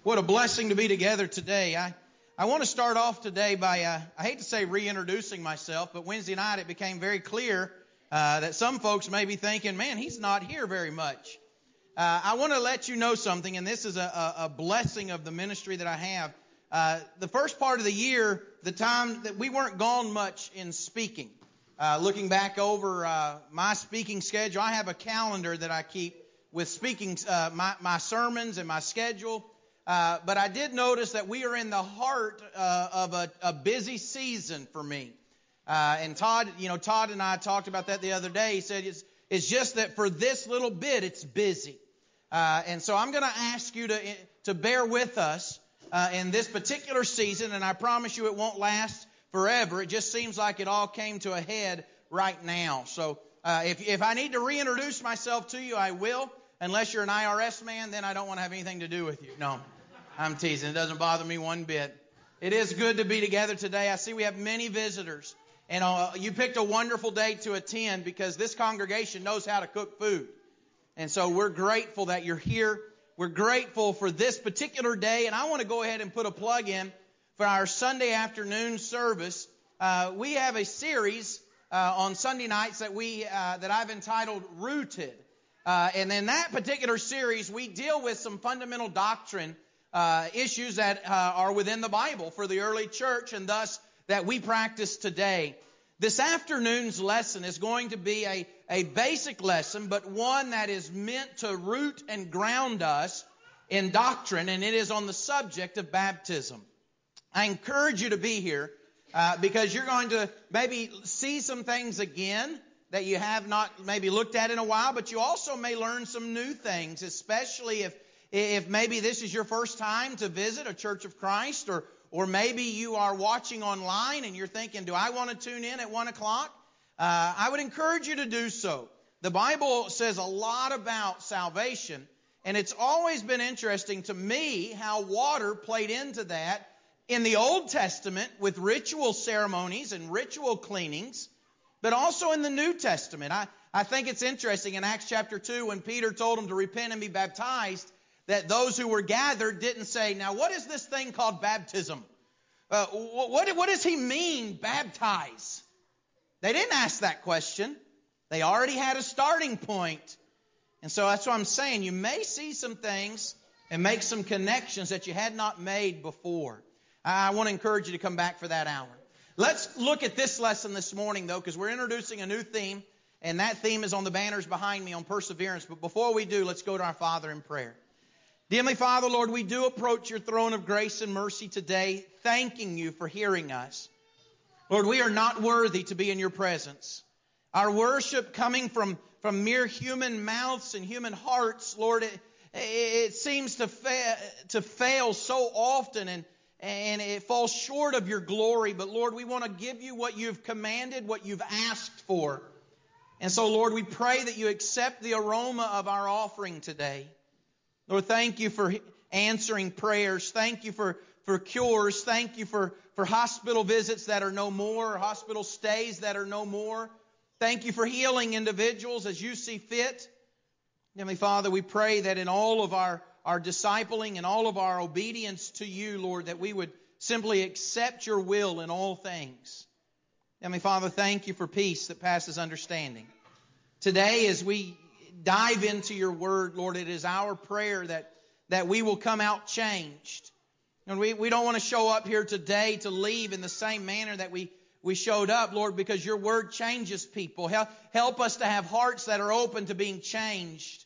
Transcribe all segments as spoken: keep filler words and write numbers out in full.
What a blessing to be together today. I, I want to start off today by, uh, I hate to say reintroducing myself, but Wednesday night it became very clear uh, that some folks may be thinking, man, he's not here very much. Uh, I want to let you know something, and this is a, a, a blessing of the ministry that I have. Uh, the first part of the year, the time that we weren't gone much in speaking. Uh, looking back over uh, my speaking schedule, I have a calendar that I keep with speaking, uh, my, my sermons and my schedule. Uh, but I did notice that we are in the heart uh, of a, a busy season for me. Uh, and Todd, you know, Todd and I talked about that the other day. He said it's, it's just that for this little bit, it's busy. Uh, and so I'm going to ask you to to bear with us uh, in this particular season, and I promise you it won't last forever. It just seems like it all came to a head right now. So uh, if if I need to reintroduce myself to you, I will. Unless you're an I R S man, then I don't want to have anything to do with you. No. I'm teasing. It doesn't bother me one bit. It is good to be together today. I see we have many visitors. And uh, you picked a wonderful day to attend because this congregation knows how to cook food. And so we're grateful that you're here. We're grateful for this particular day. And I want to go ahead and put a plug in for our Sunday afternoon service. Uh, we have a series uh, on Sunday nights that we uh, that I've entitled Rooted. Uh, and in that particular series, we deal with some fundamental doctrine Uh, issues that uh, are within the Bible for the early church and thus that we practice today. This afternoon's lesson is going to be a, a basic lesson, but one that is meant to root and ground us in doctrine, and it is on the subject of baptism. I encourage you to be here uh, because you're going to maybe see some things again that you have not maybe looked at in a while, but you also may learn some new things, especially if If maybe this is your first time to visit a Church of Christ, or or maybe you are watching online and you're thinking, do I want to tune in at one o'clock? Uh, I would encourage you to do so. The Bible says a lot about salvation, and it's always been interesting to me how water played into that in the Old Testament with ritual ceremonies and ritual cleanings, but also in the New Testament. I, I think it's interesting in Acts chapter two when Peter told them to repent and be baptized, that those who were gathered didn't say, now what is this thing called baptism? Uh, what, what does he mean, baptize? They didn't ask that question. They already had a starting point. And so that's what I'm saying. You may see some things and make some connections that you had not made before. I want to encourage you to come back for that hour. Let's look at this lesson this morning, though, because we're introducing a new theme. And that theme is on the banners behind me on perseverance. But before we do, let's go to our Father in prayer. Dear Heavenly Father, Lord, we do approach your throne of grace and mercy today, thanking you for hearing us. Lord, we are not worthy to be in your presence. Our worship coming from, from mere human mouths and human hearts, Lord, it, it seems to, fa- to fail so often, and, and it falls short of your glory. But Lord, we want to give you what you've commanded, what you've asked for. And so, Lord, we pray that you accept the aroma of our offering today. Lord, thank you for answering prayers. Thank you for, for cures. Thank you for, for hospital visits that are no more, hospital stays that are no more. Thank you for healing individuals as you see fit. Heavenly Father, we pray that in all of our, our discipling and all of our obedience to you, Lord, that we would simply accept your will in all things. Heavenly Father, thank you for peace that passes understanding. Today, as we dive into your word, Lord, it is our prayer that, that we will come out changed. And we, we don't want to show up here today to leave in the same manner that we, we showed up, Lord, because your word changes people. Help, help us to have hearts that are open to being changed.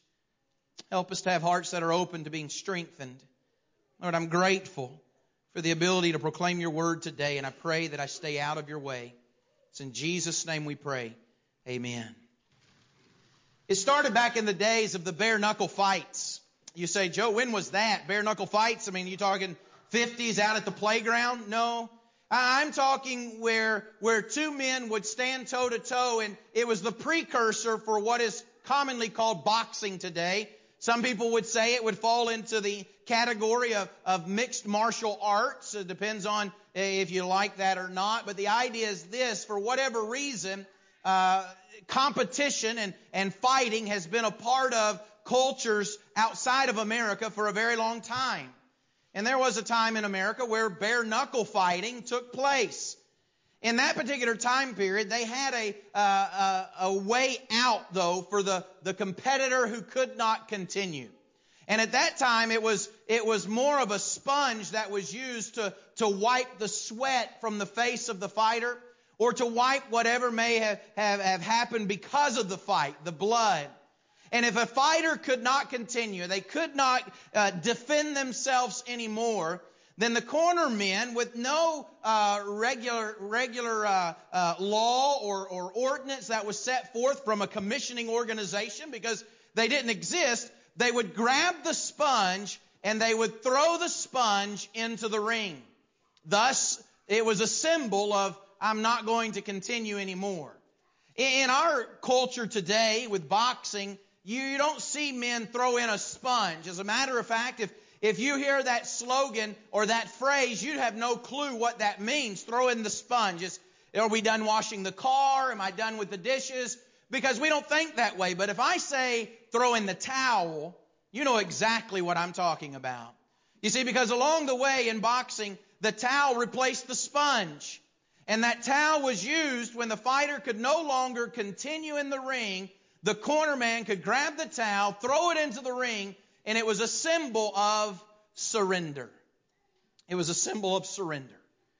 Help us to have hearts that are open to being strengthened. Lord, I'm grateful for the ability to proclaim your word today, and I pray that I stay out of your way. It's in Jesus' name we pray. Amen. It started back in the days of the bare-knuckle fights. You say, Joe, when was that? Bare-knuckle fights? I mean, you talking fifties out at the playground? No. I'm talking where, where two men would stand toe-to-toe, and it was the precursor for what is commonly called boxing today. Some people would say it would fall into the category of, of mixed martial arts. It depends on if you like that or not. But the idea is this: for whatever reason, uh, competition and, and fighting has been a part of cultures outside of America for a very long time. And there was a time in America where bare knuckle fighting took place. In that particular time period, they had a, uh, a, a way out, though, for the, the competitor who could not continue. And at that time, it was it was more of a sponge that was used to, to wipe the sweat from the face of the fighter, or to wipe whatever may have, have, have happened because of the fight, the blood. And if a fighter could not continue, they could not uh, defend themselves anymore, then the corner men, with no uh, regular regular uh, uh, law or, or ordinance that was set forth from a commissioning organization, because they didn't exist, they would grab the sponge and they would throw the sponge into the ring. Thus, it was a symbol of, I'm not going to continue anymore. In our culture today with boxing, you don't see men throw in a sponge. As a matter of fact, if If you hear that slogan or that phrase, you have no clue what that means. Throw in the sponge. It's, are we done washing the car? Am I done with the dishes? Because we don't think that way. But if I say throw in the towel, you know exactly what I'm talking about. You see, because along the way in boxing, the towel replaced the sponge. And that towel was used when the fighter could no longer continue in the ring. The corner man could grab the towel, throw it into the ring, and it was a symbol of surrender. It was a symbol of surrender.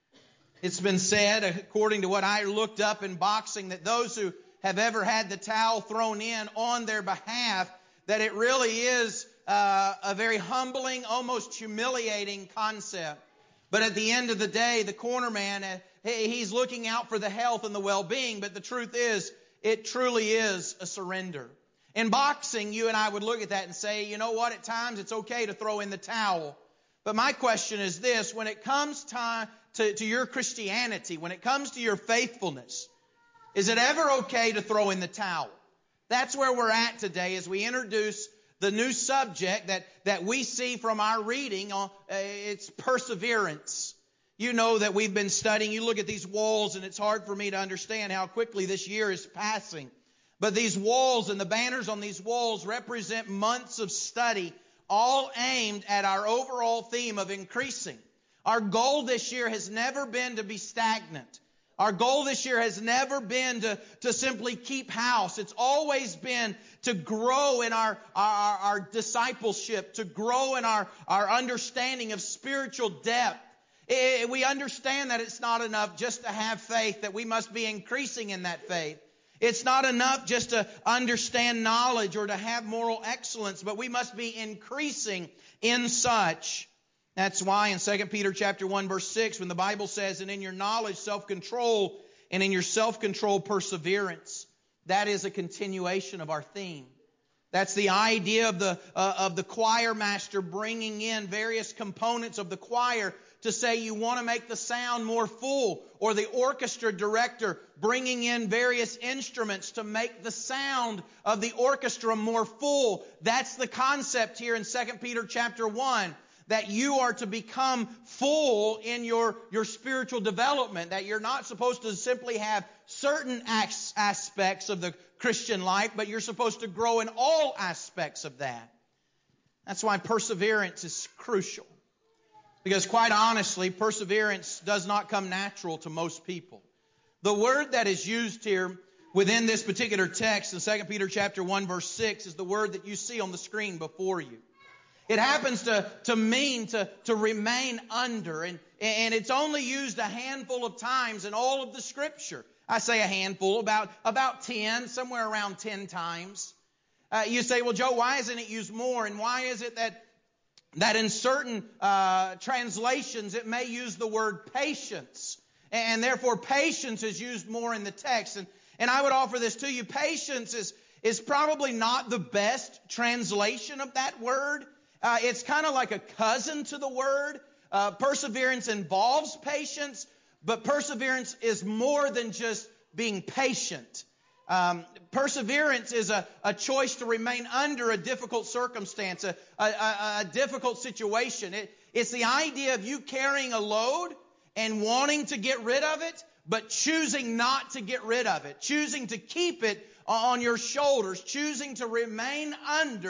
It's been said, according to what I looked up in boxing, that those who have ever had the towel thrown in on their behalf, that it really is uh, a very humbling, almost humiliating concept. But at the end of the day, the corner man, uh, he's looking out for the health and the well-being. But the truth is, it truly is a surrender. In boxing, you and I would look at that and say, you know what, at times it's okay to throw in the towel. But my question is this: when it comes time to, to your Christianity, when it comes to your faithfulness, is it ever okay to throw in the towel? That's where we're at today as we introduce the new subject that, that we see from our reading. Uh, it's perseverance. You know that we've been studying. You look at these walls, and it's hard for me to understand how quickly this year is passing. But these walls and the banners on these walls represent months of study, all aimed at our overall theme of increasing. Our goal this year has never been to be stagnant. Our goal this year has never been to, to simply keep house. It's always been to grow in our, our, our discipleship, to grow in our, our understanding of spiritual depth. It, we understand that it's not enough just to have faith, that we must be increasing in that faith. It's not enough just to understand knowledge or to have moral excellence, but we must be increasing in such. That's why in Second Peter chapter one, verse six, when the Bible says, and in your knowledge, self-control, and in your self-control, perseverance, that is a continuation of our theme. That's the idea of the, uh, of the choir master bringing in various components of the choir to say you want to make the sound more full, or the orchestra director bringing in various instruments to make the sound of the orchestra more full. That's the concept here in Second Peter chapter one, that you are to become full in your, your spiritual development, that you're not supposed to simply have certain as- aspects of the Christian life, but you're supposed to grow in all aspects of that. That's why perseverance is crucial. Because quite honestly, perseverance does not come natural to most people. The word that is used here within this particular text in Second Peter chapter one, verse six is the word that you see on the screen before you. It happens to, to mean to, to remain under, and, and it's only used a handful of times in all of the Scripture. I say a handful, about, about ten, somewhere around ten times. Uh, you say, well, Joe, why isn't it used more? And why is it that that in certain uh, translations it may use the word patience, and therefore patience is used more in the text? And, and I would offer this to you. Patience is, is probably not the best translation of that word. Uh, it's kind of like a cousin to the word. Uh, perseverance involves patience, but perseverance is more than just being patient. Um, perseverance is a, a choice to remain under a difficult circumstance, a, a, a, a difficult situation. It, it's the idea of you carrying a load and wanting to get rid of it, but choosing not to get rid of it, choosing to keep it on your shoulders, choosing to remain under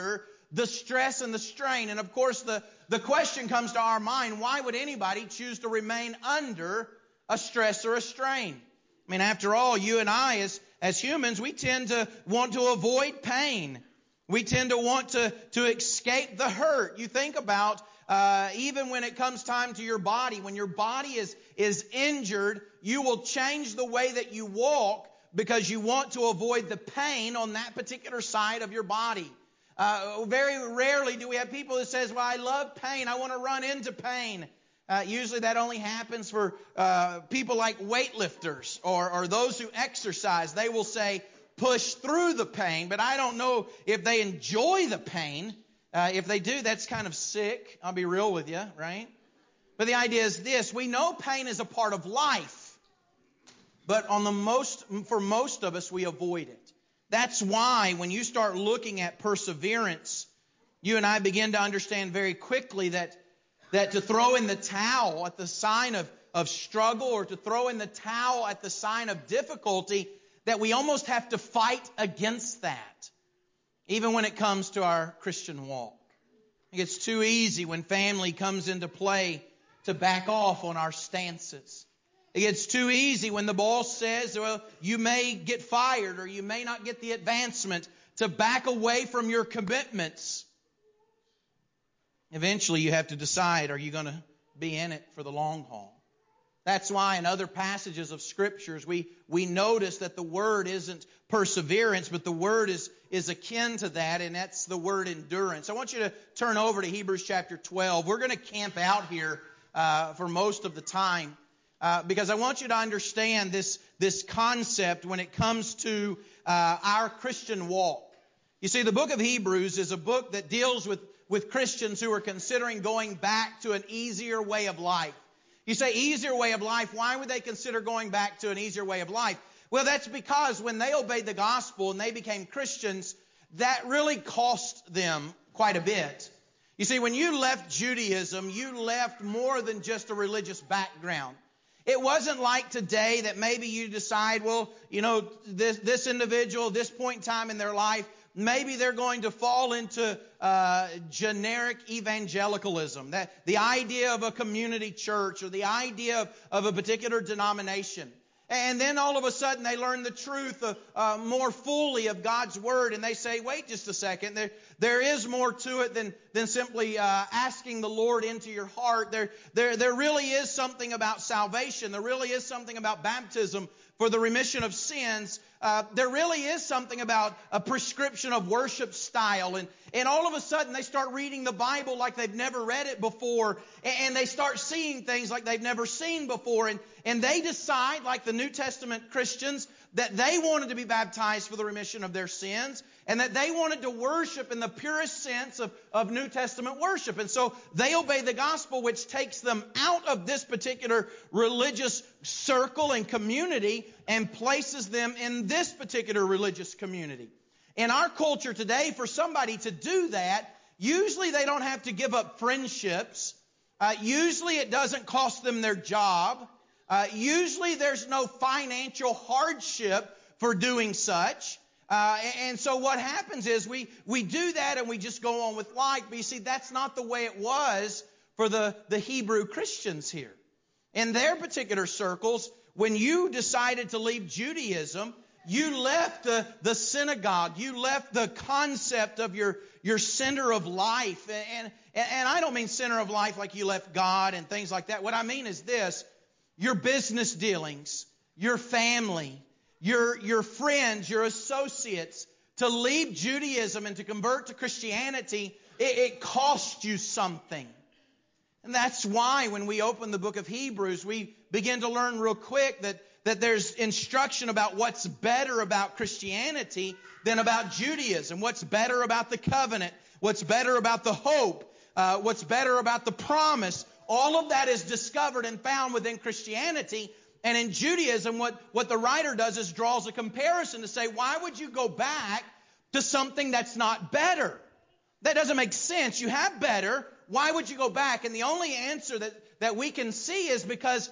the stress and the strain. And of course, the, the question comes to our mind, why would anybody choose to remain under a stress or a strain? I mean, after all, you and I, as, as humans, we tend to want to avoid pain. We tend to want to, to escape the hurt. You think about uh, even when it comes time to your body, when your body is, is injured, you will change the way that you walk because you want to avoid the pain on that particular side of your body. Uh, very rarely do we have people that says, well, I love pain. I want to run into pain. Uh, usually that only happens for uh, people like weightlifters or, or those who exercise. They will say, push through the pain, but I don't know if they enjoy the pain. Uh, if they do, that's kind of sick. I'll be real with you, right? But the idea is this. We know pain is a part of life, but on the most, for most of us, we avoid it. That's why when you start looking at perseverance, you and I begin to understand very quickly that, that to throw in the towel at the sign of, of struggle or to throw in the towel at the sign of difficulty, that we almost have to fight against that, even when it comes to our Christian walk. It gets too easy when family comes into play to back off on our stances. It gets too easy when the boss says, well, you may get fired or you may not get the advancement, to back away from your commitments. Eventually you have to decide, are you going to be in it for the long haul? That's why in other passages of Scriptures we, we notice that the word isn't perseverance, but the word is, is akin to that, and that's the word endurance. I want you to turn over to Hebrews chapter twelve. We're going to camp out here uh, for most of the time. Uh, because I want you to understand this, this concept when it comes to uh, our Christian walk. You see, the book of Hebrews is a book that deals with, with Christians who are considering going back to an easier way of life. You say, easier way of life, why would they consider going back to an easier way of life? Well, that's because when they obeyed the gospel and they became Christians, that really cost them quite a bit. You see, when you left Judaism, you left more than just a religious background. It wasn't like today that maybe you decide, well, you know, this, this individual, this point in time in their life, maybe they're going to fall into uh, generic evangelicalism. That the idea of a community church or the idea of, of a particular denomination. And then all of a sudden they learn the truth of, uh, more fully of God's Word. And they say, wait just a second. There, there is more to it than, than simply uh, asking the Lord into your heart. There, there, there really is something about salvation. There really is something about baptism for the remission of sins. Uh, there really is something about a prescription of worship style. And, and all of a sudden they start reading the Bible like they've never read it before. And they start seeing things like they've never seen before. And, and they decide, like the New Testament Christians, that they wanted to be baptized for the remission of their sins. And that they wanted to worship in the purest sense of, of New Testament worship. And so they obey the gospel, which takes them out of this particular religious circle and community and places them in this particular religious community. In our culture today, for somebody to do that, usually they don't have to give up friendships. Uh, usually it doesn't cost them their job. Uh, usually there's no financial hardship for doing such. Uh, and so what happens is we, we do that and we just go on with life. But you see, that's not the way it was for the, the Hebrew Christians here. In their particular circles, when you decided to leave Judaism, you left the, the synagogue. You left the concept of your, your center of life. And, and, and I don't mean center of life like you left God and things like that. What I mean is this: your business dealings, your family, your, your friends, your associates. To leave Judaism and to convert to Christianity, it, it cost you something. And that's why when we open the book of Hebrews, we begin to learn real quick that, that there's instruction about what's better about Christianity than about Judaism. What's better about the covenant. What's better about the hope. Uh, what's better about the promise. All of that is discovered and found within Christianity. And in Judaism, what, what the writer does is draws a comparison to say, why would you go back to something that's not better? That doesn't make sense. You have better. Why would you go back? And the only answer that, that we can see is because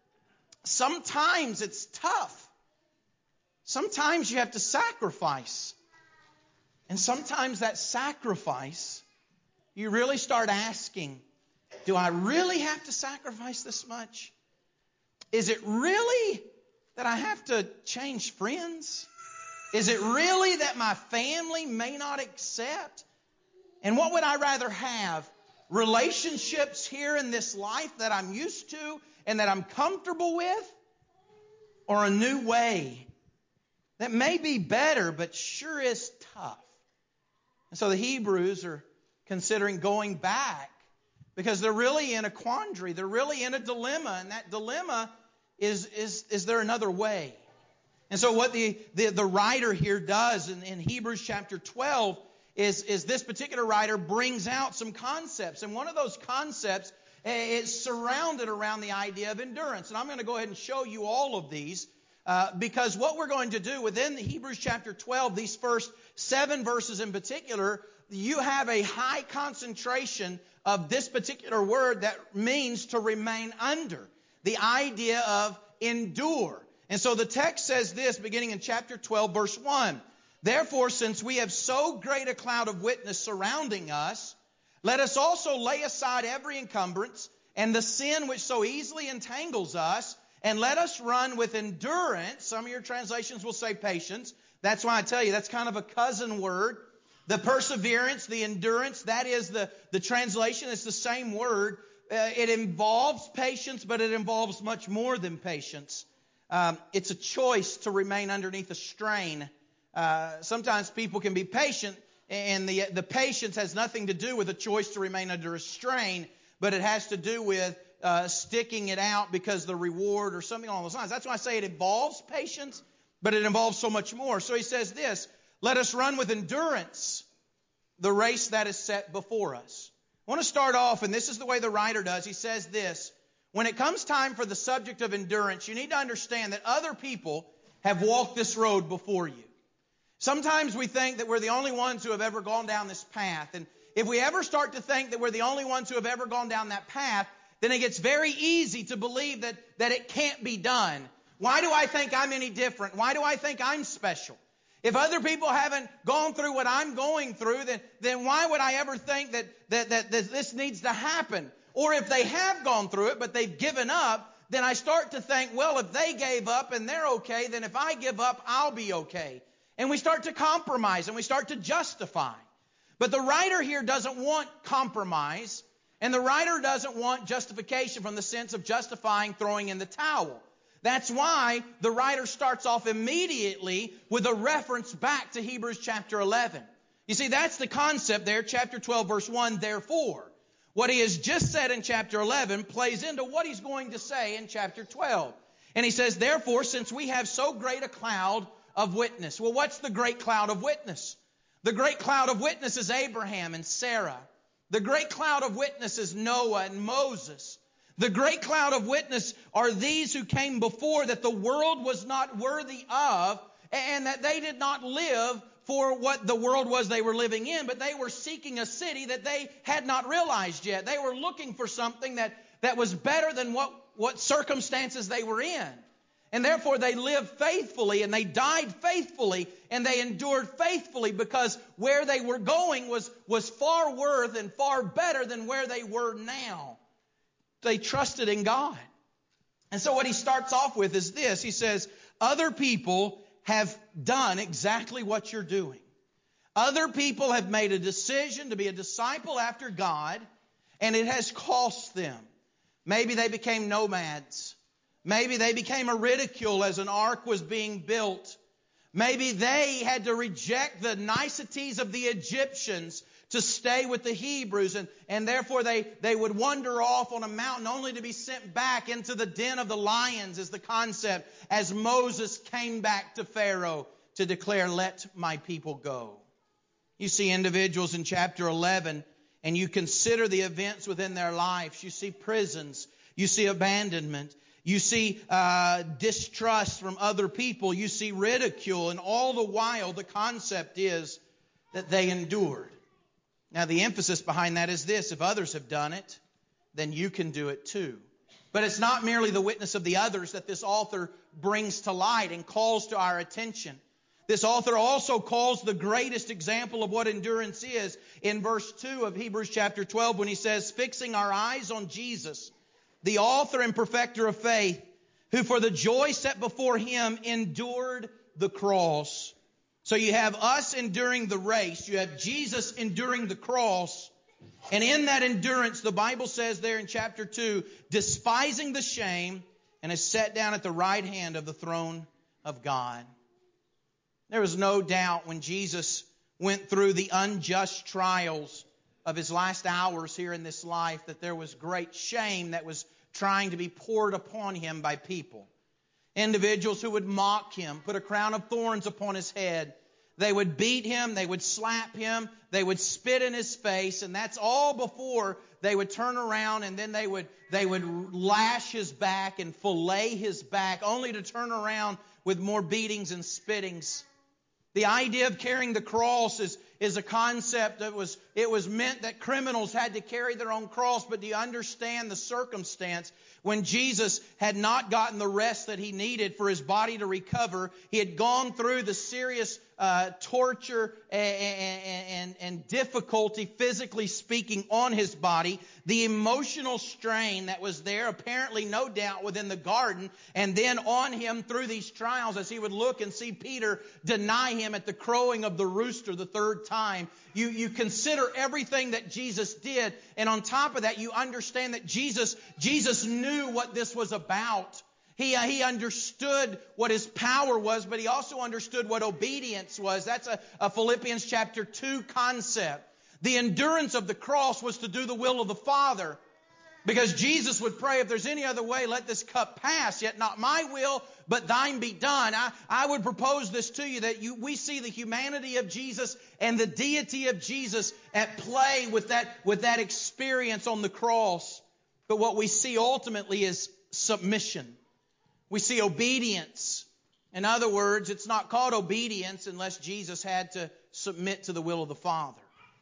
sometimes it's tough. Sometimes you have to sacrifice. And sometimes that sacrifice, you really start asking, do I really have to sacrifice this much? Is it really that I have to change friends? Is it really that my family may not accept? And what would I rather have? Relationships here in this life that I'm used to and that I'm comfortable with? Or a new way that may be better but sure is tough? And so the Hebrews are considering going back because they're really in a quandary. They're really in a dilemma. And that dilemma is, is, is there another way? And so what the, the, the writer here does in, in Hebrews chapter twelve is, is this particular writer brings out some concepts. And one of those concepts is surrounded around the idea of endurance. And I'm going to go ahead and show you all of these uh, because what we're going to do within the Hebrews chapter twelve, these first seven verses in particular, you have a high concentration of this particular word that means to remain under. The idea of endure. And so the text says this, beginning in chapter twelve, verse one. Therefore, since we have so great a cloud of witness surrounding us, let us also lay aside every encumbrance and the sin which so easily entangles us, and let us run with endurance. Some of your translations will say patience. That's why I tell you, that's kind of a cousin word. The perseverance, the endurance, that is the, the translation. It's the same word. Uh, it involves patience, but it involves much more than patience. Um, it's a choice to remain underneath a strain. Uh, sometimes people can be patient, and the, the patience has nothing to do with a choice to remain under a strain, but it has to do with uh, sticking it out because the reward or something along those lines. That's why I say it involves patience, but it involves so much more. So he says this, let us run with endurance the race that is set before us. I want to start off, and this is the way the writer does. He says this, when it comes time for the subject of endurance, you need to understand that other people have walked this road before you. Sometimes we think that we're the only ones who have ever gone down this path. And if we ever start to think that we're the only ones who have ever gone down that path, then it gets very easy to believe that, that it can't be done. Why do I think I'm any different? Why do I think I'm special? If other people haven't gone through what I'm going through, then, then why would I ever think that, that, that, that this needs to happen? Or if they have gone through it, but they've given up, then I start to think, well, if they gave up and they're okay, then if I give up, I'll be okay. And we start to compromise and we start to justify. But the writer here doesn't want compromise, and the writer doesn't want justification from the sense of justifying throwing in the towel. That's why the writer starts off immediately with a reference back to Hebrews chapter eleven. You see, that's the concept there, chapter twelve, verse one, therefore. What he has just said in chapter eleven plays into what he's going to say in chapter twelve. And he says, therefore, since we have so great a cloud of witness. Well, what's the great cloud of witness? The great cloud of witness is Abraham and Sarah. The great cloud of witness is Noah and Moses. The great cloud of witness are these who came before that the world was not worthy of, and that they did not live for what the world was they were living in, but they were seeking a city that they had not realized yet. They were looking for something that, that was better than what, what circumstances they were in. And therefore they lived faithfully and they died faithfully and they endured faithfully because where they were going was, was far worth and far better than where they were now. They trusted in God. And so what he starts off with is this. He says, other people have done exactly what you're doing. Other people have made a decision to be a disciple after God, and it has cost them. Maybe they became nomads. Maybe they became a ridicule as an ark was being built. Maybe they had to reject the niceties of the Egyptians to stay with the Hebrews, and, and therefore they, they would wander off on a mountain only to be sent back into the den of the lions is the concept as Moses came back to Pharaoh to declare, let my people go. You see individuals in chapter eleven, and you consider the events within their lives. You see prisons. You see abandonment. You see uh, distrust from other people. You see ridicule. And all the while, the concept is that they endured. Now, the emphasis behind that is this. If others have done it, then you can do it too. But it's not merely the witness of the others that this author brings to light and calls to our attention. This author also calls the greatest example of what endurance is in verse two of Hebrews chapter twelve when he says, fixing our eyes on Jesus, the author and perfecter of faith, who for the joy set before him endured the cross. So you have us enduring the race. You have Jesus enduring the cross. And in that endurance, the Bible says there in chapter two, despising the shame, and is set down at the right hand of the throne of God. There was no doubt when Jesus went through the unjust trials of his last hours here in this life that there was great shame that was trying to be poured upon him by people. Individuals who would mock him, put a crown of thorns upon his head. They would beat him, they would slap him, they would spit in his face, and that's all before they would turn around and then they would they would lash his back and fillet his back, only to turn around with more beatings and spittings. The idea of carrying the cross is, is a concept that was, it was meant that criminals had to carry their own cross, but do you understand the circumstance? When Jesus had not gotten the rest that he needed for his body to recover, he had gone through the serious uh, torture and, and, and difficulty, physically speaking, on his body. The emotional strain that was there, apparently no doubt within the garden, and then on him through these trials as he would look and see Peter deny him at the crowing of the rooster the third time. You, you consider everything that Jesus did, and on top of that, you understand that Jesus, Jesus knew what this was about. He, uh, he understood what his power was, but he also understood what obedience was. That's a, a Philippians chapter two concept. The endurance of the cross was to do the will of the Father. Because Jesus would pray, if there's any other way, let this cup pass, yet not my will, but thine be done. I, I would propose this to you, that you, we see the humanity of Jesus and the deity of Jesus at play with that, with that experience on the cross. But what we see ultimately is submission. We see obedience. In other words, it's not called obedience unless Jesus had to submit to the will of the Father.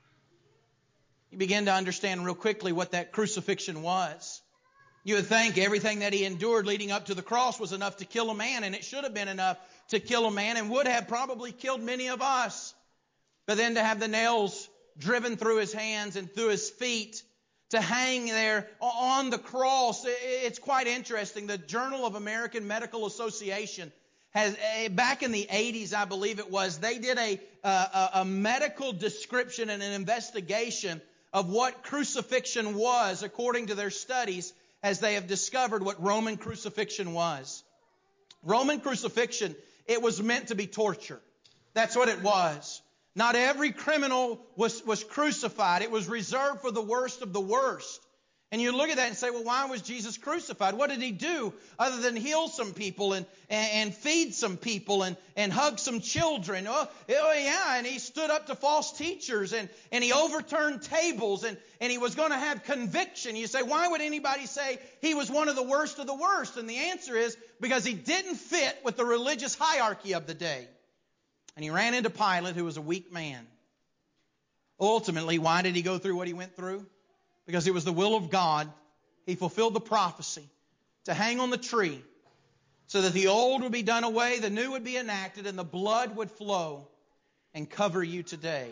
You begin to understand real quickly what that crucifixion was. You would think everything that he endured leading up to the cross was enough to kill a man, and it should have been enough to kill a man and would have probably killed many of us. But then to have the nails driven through his hands and through his feet, to hang there on the cross, it's quite interesting. The Journal of American Medical Association has, back in the eighties, I believe it was, they did a, a, a medical description and an investigation of what crucifixion was according to their studies, as they have discovered what Roman crucifixion was. Roman crucifixion, it was meant to be torture. That's what it was. Not every criminal was, was crucified. It was reserved for the worst of the worst. And you look at that and say, well, why was Jesus crucified? What did he do other than heal some people and, and, and feed some people and, and hug some children? Oh, oh, yeah, and he stood up to false teachers and, and he overturned tables and, and he was going to have conviction. You say, why would anybody say he was one of the worst of the worst? And the answer is because he didn't fit with the religious hierarchy of the day. And he ran into Pilate, who was a weak man. Ultimately, why did he go through what he went through? Because it was the will of God. He fulfilled the prophecy to hang on the tree so that the old would be done away, the new would be enacted, and the blood would flow and cover you today.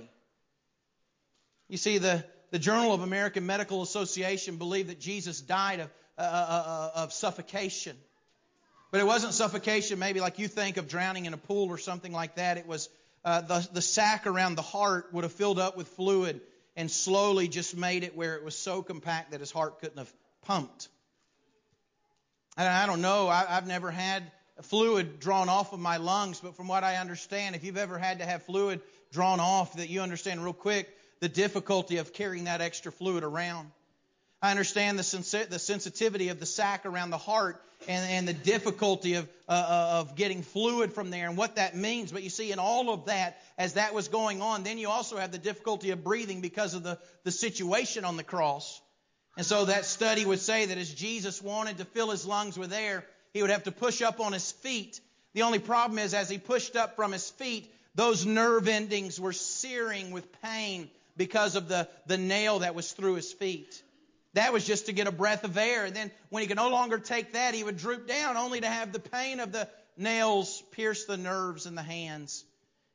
You see, the, the Journal of American Medical Association believed that Jesus died of, uh, uh, of suffocation. But it wasn't suffocation maybe like you think of drowning in a pool or something like that. It was uh, the, the sac around the heart would have filled up with fluid and slowly just made it where it was so compact that his heart couldn't have pumped. And I don't know, I, I've never had fluid drawn off of my lungs, but from what I understand, if you've ever had to have fluid drawn off, that you understand real quick the difficulty of carrying that extra fluid around. I understand the, sensi- the sensitivity of the sac around the heart and, and the difficulty of, uh, of getting fluid from there and what that means. But you see, in all of that, as that was going on, then you also have the difficulty of breathing because of the, the situation on the cross. And so that study would say that as Jesus wanted to fill his lungs with air, he would have to push up on his feet. The only problem is, as he pushed up from his feet, those nerve endings were searing with pain because of the, the nail that was through his feet. That was just to get a breath of air. And then when he could no longer take that, he would droop down only to have the pain of the nails pierce the nerves in the hands.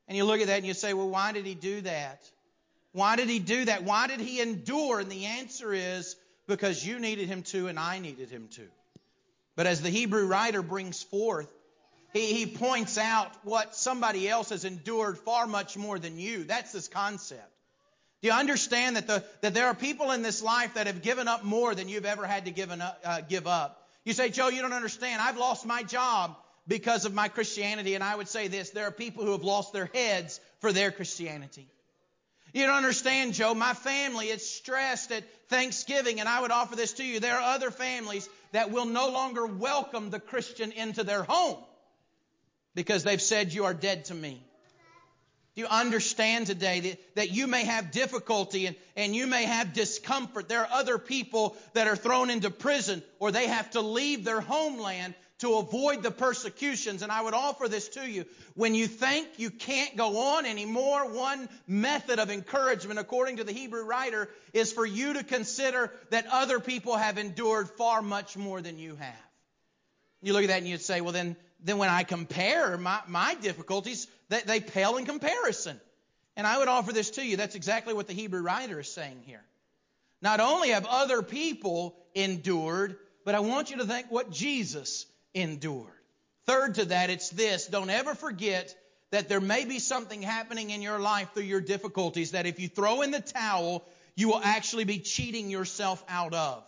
And you look at that and you say, well, why did he do that? Why did he do that? Why did he endure? And the answer is because you needed him to and I needed him to. But as the Hebrew writer brings forth, he, he points out what somebody else has endured far much more than you. That's this concept. Do you understand that the that there are people in this life that have given up more than you've ever had to give up, uh, give up? You say, Joe, you don't understand. I've lost my job because of my Christianity. And I would say this, there are people who have lost their heads for their Christianity. You don't understand, Joe. My family is stressed at Thanksgiving, and I would offer this to you. There are other families that will no longer welcome the Christian into their home because they've said you are dead to me. Do you understand today that, that you may have difficulty and, and you may have discomfort? There are other people that are thrown into prison or they have to leave their homeland to avoid the persecutions. And I would offer this to you. When you think you can't go on anymore, one method of encouragement, according to the Hebrew writer, is for you to consider that other people have endured far much more than you have. You look at that and you'd say, well, then, then when I compare my, my difficulties, they, they pale in comparison. And I would offer this to you. That's exactly what the Hebrew writer is saying here. Not only have other people endured, but I want you to think what Jesus endured. Third to that, it's this. Don't ever forget that there may be something happening in your life through your difficulties that if you throw in the towel, you will actually be cheating yourself out of.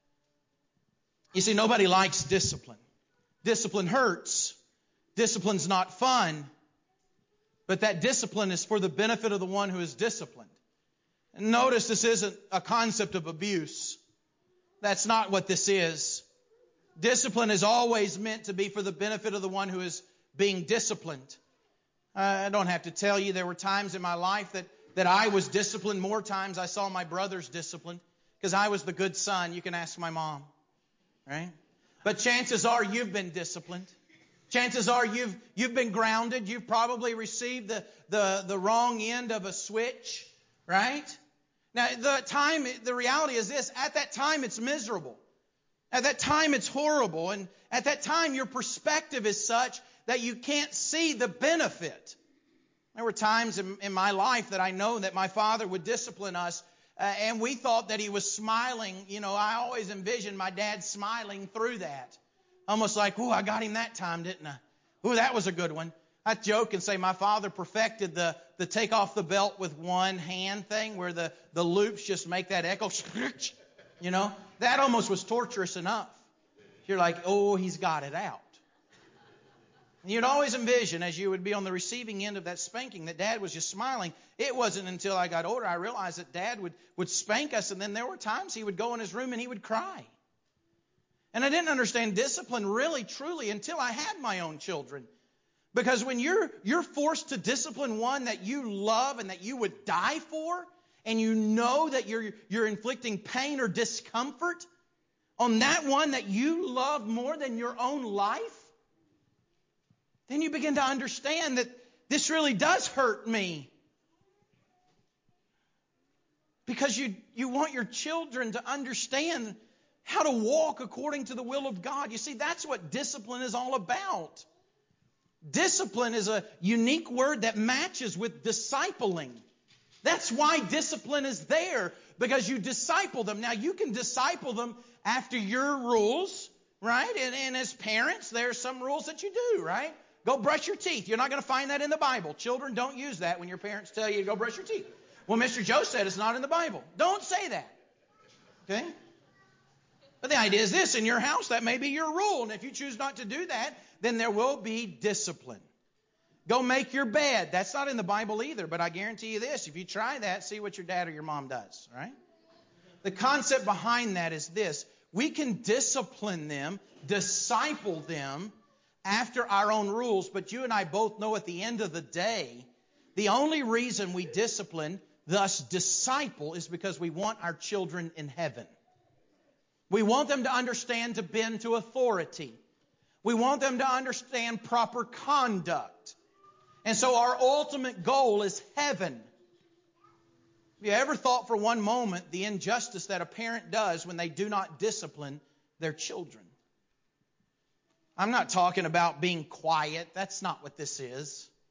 You see, nobody likes discipline. Discipline hurts. Discipline's not fun. But that discipline is for the benefit of the one who is disciplined. And notice this isn't a concept of abuse. That's not what this is. Discipline is always meant to be for the benefit of the one who is being disciplined. I don't have to tell you, there were times in my life that, that I was disciplined. More times I saw my brothers disciplined because I was the good son. You can ask my mom, right? But chances are you've been disciplined. Chances are you've you've been grounded. You've probably received the, the, the wrong end of a switch, right? Now, the time, the reality is this. At that time, it's miserable. At that time, it's horrible. And at that time, your perspective is such that you can't see the benefit. There were times in, in my life that I know that my father would discipline us, uh, and we thought that he was smiling. You know, I always envisioned my dad smiling through that. Almost like, ooh, I got him that time, didn't I? Ooh, that was a good one. I joke and say my father perfected the, the take off the belt with one hand thing where the, the loops just make that echo. You know, that almost was torturous enough. You're like, oh, he's got it out. And you'd always envision, as you would be on the receiving end of that spanking, that Dad was just smiling. It wasn't until I got older I realized that Dad would, would spank us, and then there were times he would go in his room and he would cry. And I didn't understand discipline really, truly, until I had my own children. Because when you're you're forced to discipline one that you love and that you would die for, and you know that you're you're inflicting pain or discomfort on that one that you love more than your own life, then you begin to understand that this really does hurt me. Because you, you want your children to understand how to walk according to the will of God. You see, that's what discipline is all about. Discipline is a unique word that matches with discipling. That's why discipline is there, because you disciple them. Now, you can disciple them after your rules, right? And, and as parents, there are some rules that you do, right? Go brush your teeth. You're not going to find that in the Bible. Children, don't use that when your parents tell you to go brush your teeth. Well, Mister Joe said it's not in the Bible. Don't say that, okay? But the idea is this: in your house, that may be your rule. And if you choose not to do that, then there will be discipline. Go make your bed. That's not in the Bible either, but I guarantee you this. If you try that, see what your dad or your mom does, right? The concept behind that is this: we can discipline them, disciple them after our own rules, but you and I both know at the end of the day, the only reason we discipline, thus disciple, is because we want our children in heaven. We want them to understand to bend to authority. We want them to understand proper conduct. And so our ultimate goal is heaven. Have you ever thought for one moment the injustice that a parent does when they do not discipline their children? I'm not talking about being quiet. That's not what this is.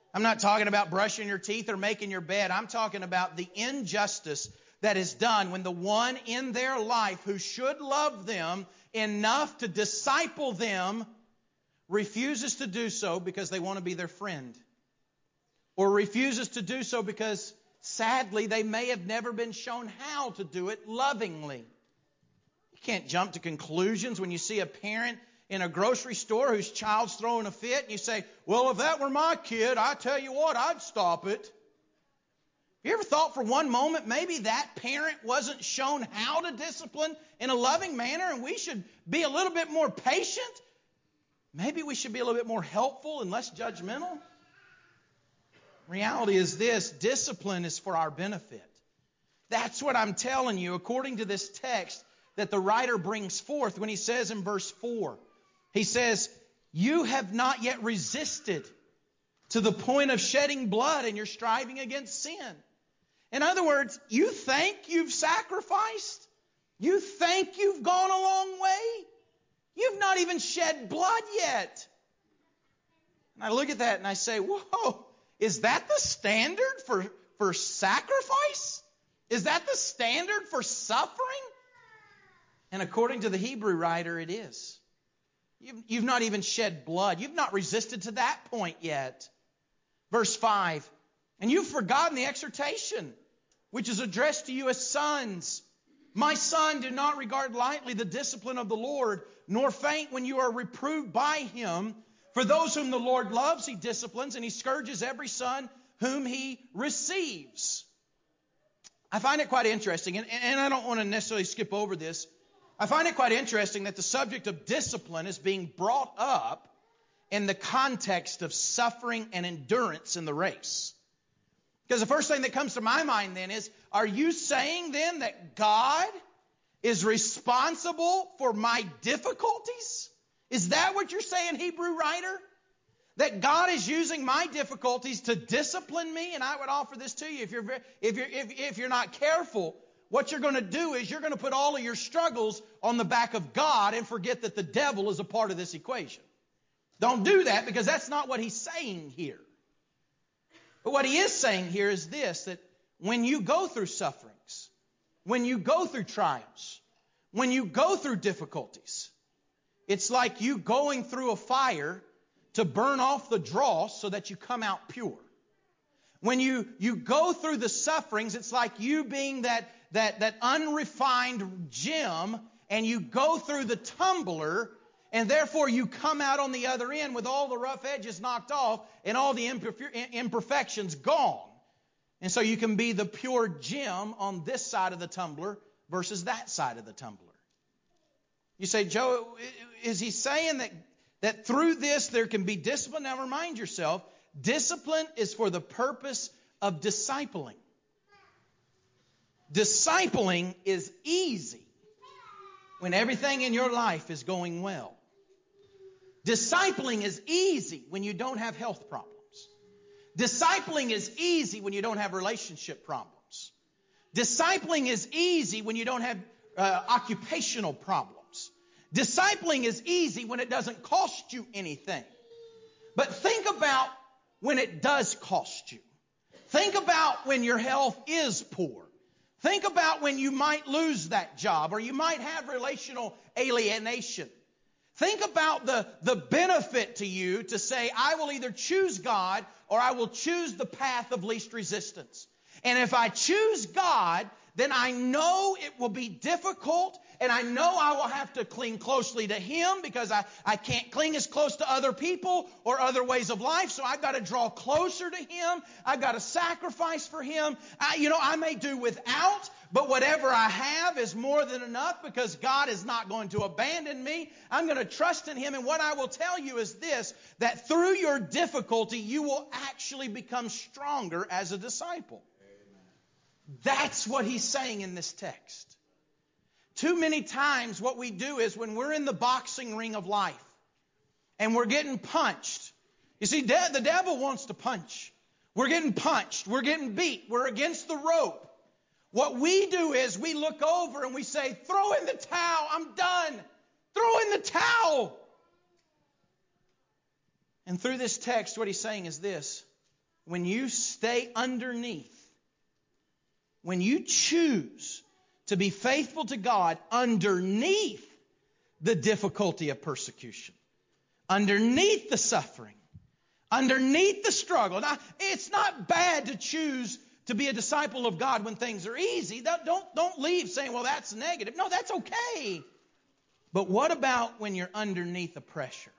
I'm not talking about brushing your teeth or making your bed. I'm talking about the injustice that is done when the one in their life who should love them enough to disciple them refuses to do so because they want to be their friend. Or refuses to do so because, sadly, they may have never been shown how to do it lovingly. You can't jump to conclusions when you see a parent in a grocery store whose child's throwing a fit and you say, well, if that were my kid, I tell you what, I'd stop it. You ever thought for one moment maybe that parent wasn't shown how to discipline in a loving manner and we should be a little bit more patient? Maybe we should be a little bit more helpful and less judgmental? Reality is this: discipline is for our benefit. That's what I'm telling you according to this text that the writer brings forth when he says in verse four. He says, you have not yet resisted to the point of shedding blood and you're striving against sin. In other words, you think you've sacrificed? You think you've gone a long way? You've not even shed blood yet. And I look at that and I say, whoa, is that the standard for, for sacrifice? Is that the standard for suffering? And according to the Hebrew writer, it is. You've, you've not even shed blood. You've not resisted to that point yet. Verse five, and you've forgotten the exhortation, which is addressed to you as sons. My son, do not regard lightly the discipline of the Lord, nor faint when you are reproved by him. For those whom the Lord loves, he disciplines, and he scourges every son whom he receives. I find it quite interesting, and, and I don't want to necessarily skip over this. I find it quite interesting that the subject of discipline is being brought up in the context of suffering and endurance in the race. Because the first thing that comes to my mind then is, are you saying then that God is responsible for my difficulties? Is that what you're saying, Hebrew writer? That God is using my difficulties to discipline me? And I would offer this to you. If you're, if you're, if, if you're not careful, what you're going to do is you're going to put all of your struggles on the back of God and forget that the devil is a part of this equation. Don't do that, because that's not what he's saying here. But what he is saying here is this, that when you go through sufferings, when you go through trials, when you go through difficulties, it's like you going through a fire to burn off the dross so that you come out pure. When you, you go through the sufferings, it's like you being that, that, that unrefined gem, and you go through the tumbler, and therefore you come out on the other end with all the rough edges knocked off and all the imperfections gone. And so you can be the pure gem on this side of the tumbler versus that side of the tumbler. You say, Joe, is he saying that, that through this there can be discipline? Now remind yourself, discipline is for the purpose of discipling. Discipling is easy when everything in your life is going well. Discipling is easy when you don't have health problems. Discipling is easy when you don't have relationship problems. Discipling is easy when you don't have uh, occupational problems. Discipling is easy when it doesn't cost you anything. But think about when it does cost you. Think about when your health is poor. Think about when you might lose that job or you might have relational alienation. Think about the, the benefit to you to say, I will either choose God or I will choose the path of least resistance. And if I choose God, then I know it will be difficult, and I know I will have to cling closely to Him because I, I can't cling as close to other people or other ways of life. So I've got to draw closer to Him. I've got to sacrifice for Him. I, you know, I may do without, but whatever I have is more than enough because God is not going to abandon me. I'm going to trust in Him. And what I will tell you is this, that through your difficulty, you will actually become stronger as a disciple. That's what he's saying in this text. Too many times what we do is when we're in the boxing ring of life and we're getting punched. You see, de- the devil wants to punch. We're getting punched. We're getting beat. We're against the rope. What we do is we look over and we say, throw in the towel. I'm done. Throw in the towel. And through this text, what he's saying is this. when you stay underneath, when you choose to be faithful to God underneath the difficulty of persecution, underneath the suffering, underneath the struggle. Now, it's not bad to choose to be a disciple of God when things are easy. Don't, don't, don't leave saying, well, that's negative. No, that's okay. But what about when you're underneath the pressure?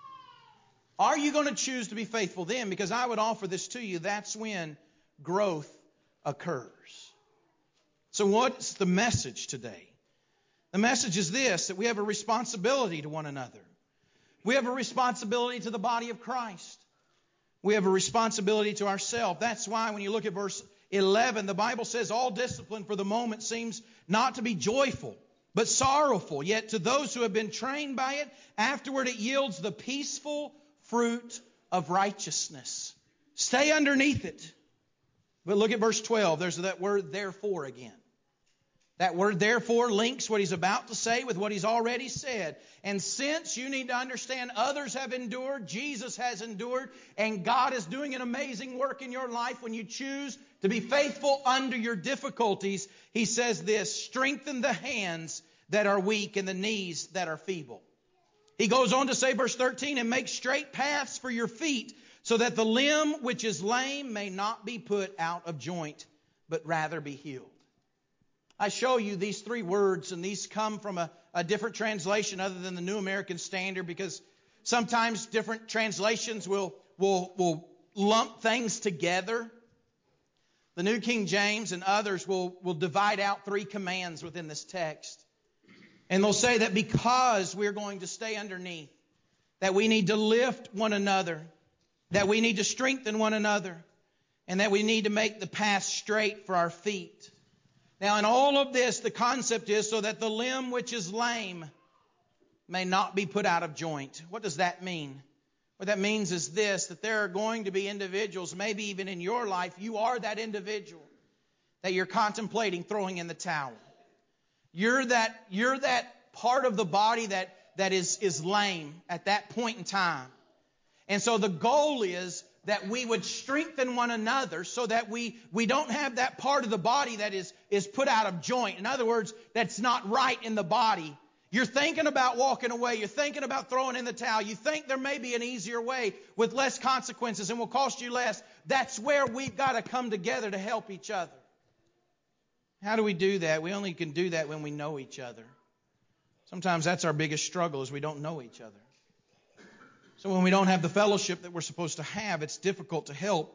Are you going to choose to be faithful then? Because I would offer this to you. That's when growth occurs. So what's the message today? The message is this, that we have a responsibility to one another. We have a responsibility to the body of Christ. We have a responsibility to ourselves. That's why when you look at verse eleven, the Bible says, all discipline for the moment seems not to be joyful, but sorrowful. Yet to those who have been trained by it, afterward it yields the peaceful fruit of righteousness. Stay underneath it. But look at verse twelve. There's that word therefore again. That word therefore links what he's about to say with what he's already said. And since you need to understand others have endured, Jesus has endured, and God is doing an amazing work in your life when you choose to be faithful under your difficulties, he says this, strengthen the hands that are weak and the knees that are feeble. He goes on to say, verse thirteen, and make straight paths for your feet, so that the limb which is lame may not be put out of joint, but rather be healed. I show you these three words, and these come from a, a different translation other than the New American Standard, because sometimes different translations will, will, will lump things together. The New King James and others will, will divide out three commands within this text. And they'll say that because we're going to stay underneath, that we need to lift one another, that we need to strengthen one another, and that we need to make the path straight for our feet. Now, in all of this, the concept is so that the limb which is lame may not be put out of joint. What does that mean? What that means is this, that there are going to be individuals, maybe even in your life, you are that individual that you're contemplating throwing in the towel. You're that, you're that part of the body that, that is, is lame at that point in time. And so the goal is that we would strengthen one another so that we, we don't have that part of the body that is, is put out of joint. In other words, that's not right in the body. You're thinking about walking away. You're thinking about throwing in the towel. You think there may be an easier way with less consequences and will cost you less. That's where we've got to come together to help each other. How do we do that? We only can do that when we know each other. Sometimes that's our biggest struggle, is we don't know each other. So when we don't have the fellowship that we're supposed to have, it's difficult to help.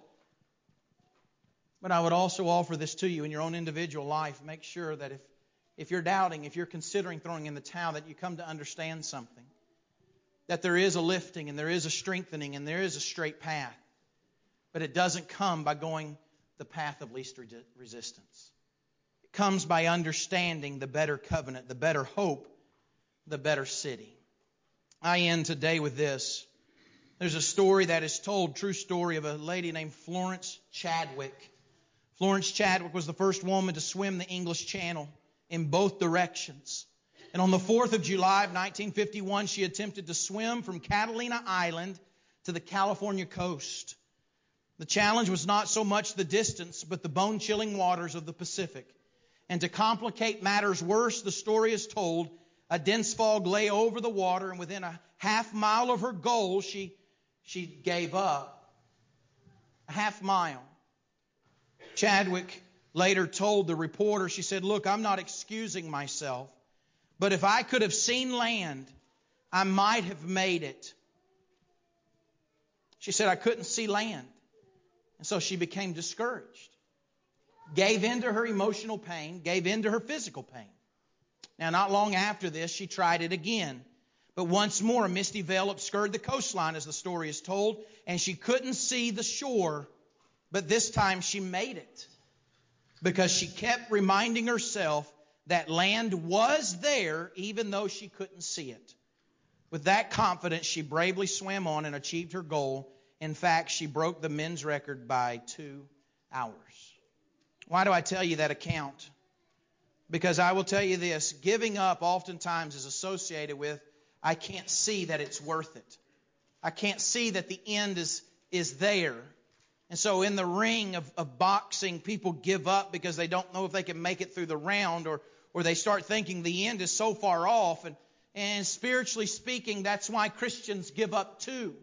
But I would also offer this to you in your own individual life. Make sure that if, if you're doubting, if you're considering throwing in the towel, that you come to understand something. That there is a lifting and there is a strengthening and there is a straight path. But it doesn't come by going the path of least resistance. It comes by understanding the better covenant, the better hope, the better city. I end today with this. There's a story that is told, true story, of a lady named Florence Chadwick. Florence Chadwick was the first woman to swim the English Channel in both directions. And on the fourth of July of nineteen fifty-one, she attempted to swim from Catalina Island to the California coast. The challenge was not so much the distance, but the bone-chilling waters of the Pacific. And to complicate matters worse, the story is told, a dense fog lay over the water, and within a half mile of her goal, she She gave up. A half mile. Chadwick later told the reporter, she said, look, I'm not excusing myself, but if I could have seen land, I might have made it. She said, I couldn't see land. And so she became discouraged. Gave in to her emotional pain, gave in to her physical pain. Now, not long after this, she tried it again. But once more, a misty veil obscured the coastline, as the story is told, and she couldn't see the shore. But this time she made it, because she kept reminding herself that land was there, even though she couldn't see it. With that confidence, she bravely swam on and achieved her goal. In fact, she broke the men's record by two hours. Why do I tell you that account? Because I will tell you this, giving up oftentimes is associated with, I can't see that it's worth it. I can't see that the end is, is there. And so in the ring of, of boxing, people give up because they don't know if they can make it through the round, or, or they start thinking the end is so far off. And, and spiritually speaking, that's why Christians give up too.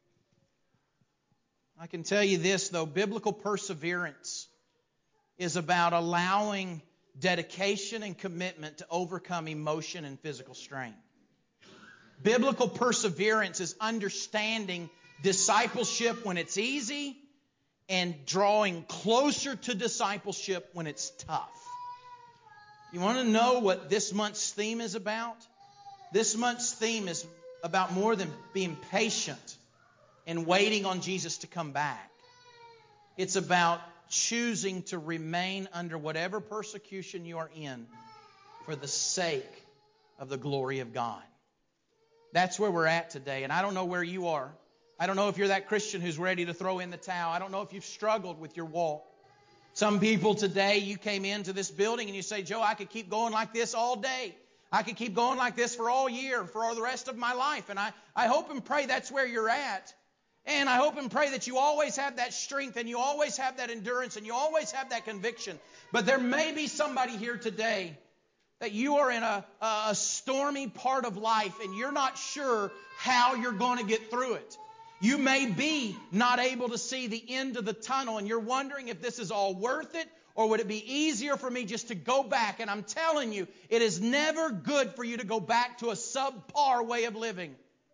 I can tell you this, though, biblical perseverance is about allowing dedication and commitment to overcome emotion and physical strain. Biblical perseverance is understanding discipleship when it's easy and drawing closer to discipleship when it's tough. You want to know what this month's theme is about? This month's theme is about more than being patient and waiting on Jesus to come back. It's about choosing to remain under whatever persecution you are in for the sake of the glory of God. That's where we're at today. And I don't know where you are. I don't know if you're that Christian who's ready to throw in the towel. I don't know if you've struggled with your walk. Some people today, you came into this building and you say, Joe, I could keep going like this all day. I could keep going like this for all year, for all the rest of my life. And I, I hope and pray that's where you're at. And I hope and pray that you always have that strength and you always have that endurance and you always have that conviction. But there may be somebody here today that you are in a, a stormy part of life and you're not sure how you're going to get through it. You may be not able to see the end of the tunnel and you're wondering if this is all worth it, or would it be easier for me just to go back? And I'm telling you, it is never good for you to go back to a subpar way of living.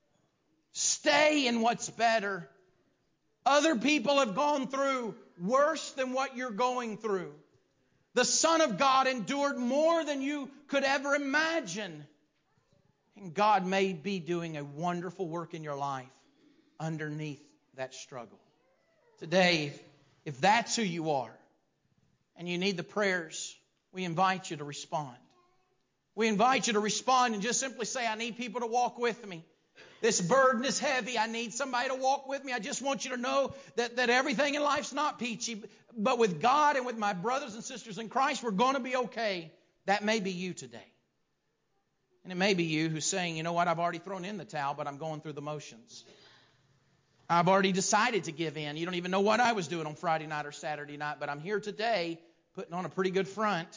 Stay in what's better. Other people have gone through worse than what you're going through. The Son of God endured more than you could ever imagine. And God may be doing a wonderful work in your life underneath that struggle. Today, if that's who you are and you need the prayers, we invite you to respond. We invite you to respond and just simply say, I need people to walk with me. This burden is heavy. I need somebody to walk with me. I just want you to know that, that everything in life's not peachy. But with God and with my brothers and sisters in Christ, we're going to be okay. That may be you today. And it may be you who's saying, you know what, I've already thrown in the towel, but I'm going through the motions. I've already decided to give in. You don't even know what I was doing on Friday night or Saturday night, but I'm here today putting on a pretty good front.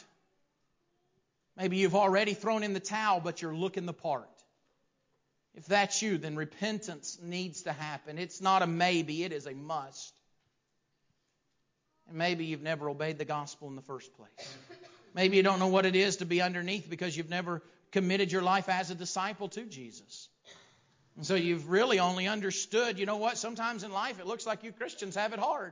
Maybe you've already thrown in the towel, but you're looking the part. If that's you, then repentance needs to happen. It's not a maybe, it is a must. And maybe you've never obeyed the gospel in the first place. Maybe you don't know what it is to be underneath because you've never committed your life as a disciple to Jesus. And so you've really only understood, you know what, sometimes in life it looks like you Christians have it hard.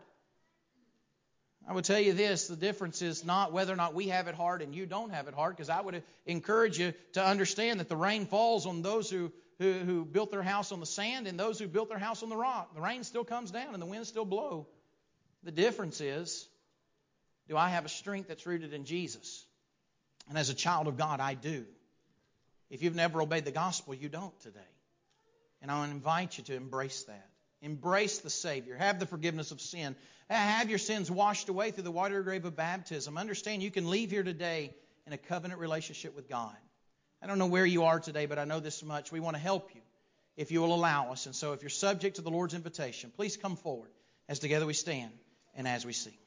I would tell you this, the difference is not whether or not we have it hard and you don't have it hard, because I would encourage you to understand that the rain falls on those who, who, who built their house on the sand and those who built their house on the rock. The rain still comes down and the winds still blow. The difference is, do I have a strength that's rooted in Jesus? And as a child of God, I do. If you've never obeyed the gospel, you don't today. And I want to invite you to embrace that. Embrace the Savior. Have the forgiveness of sin. Have your sins washed away through the water grave of baptism. Understand you can leave here today in a covenant relationship with God. I don't know where you are today, but I know this much. We want to help you if you will allow us. And so if you're subject to the Lord's invitation, please come forward as together we stand and as we sing.